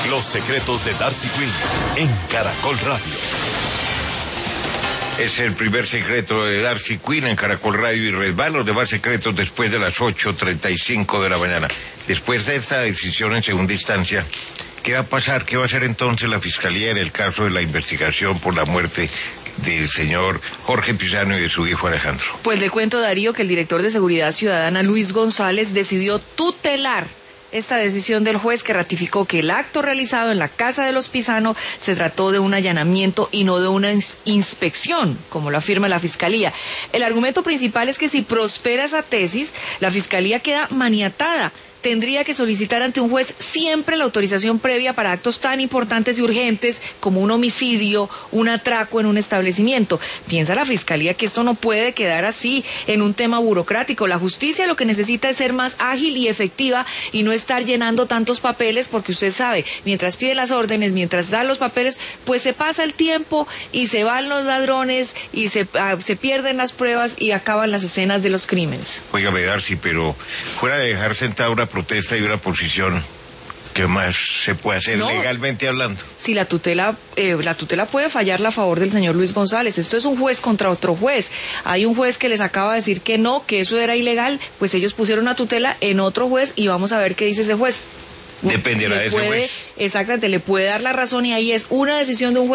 Los secretos de Darcy Quinn en Caracol Radio. Es el primer secreto de Darcy Quinn en Caracol Radio y Red Val. Los demás secretos después de las 8:35 de la mañana. Después de esta decisión en segunda instancia, ¿qué va a pasar? ¿Qué va a hacer entonces la Fiscalía en el caso de la investigación por la muerte del señor Jorge Pizano y de su hijo Alejandro? Pues le cuento, Darío, que el director de Seguridad Ciudadana, Luis González, decidió tutelar esta decisión del juez que ratificó que el acto realizado en la casa de los Pizano se trató de un allanamiento y no de una inspección, como lo afirma la Fiscalía. El argumento principal es que si prospera esa tesis, la Fiscalía queda maniatada. Tendría que solicitar ante un juez siempre la autorización previa para actos tan importantes y urgentes como un homicidio, un atraco en un establecimiento. Piensa la Fiscalía que esto no puede quedar así en un tema burocrático. La justicia lo que necesita es ser más ágil y efectiva y no estar llenando tantos papeles, porque usted sabe, mientras pide las órdenes, mientras da los papeles, pues se pasa el tiempo y se van los ladrones y se pierden las pruebas y acaban las escenas de los crímenes. Óigame, Darcy, pero fuera de dejar sentada una protesta y una posición, ¿qué más se puede hacer legalmente hablando? Si la tutela puede fallarla a favor del señor Luis González. Esto es un juez contra otro juez. Hay un juez que les acaba de decir que no, que eso era ilegal, pues ellos pusieron una tutela en otro juez y vamos a ver qué dice ese juez. Dependerá de ese juez. Exactamente, le puede dar la razón y ahí es una decisión de un juez.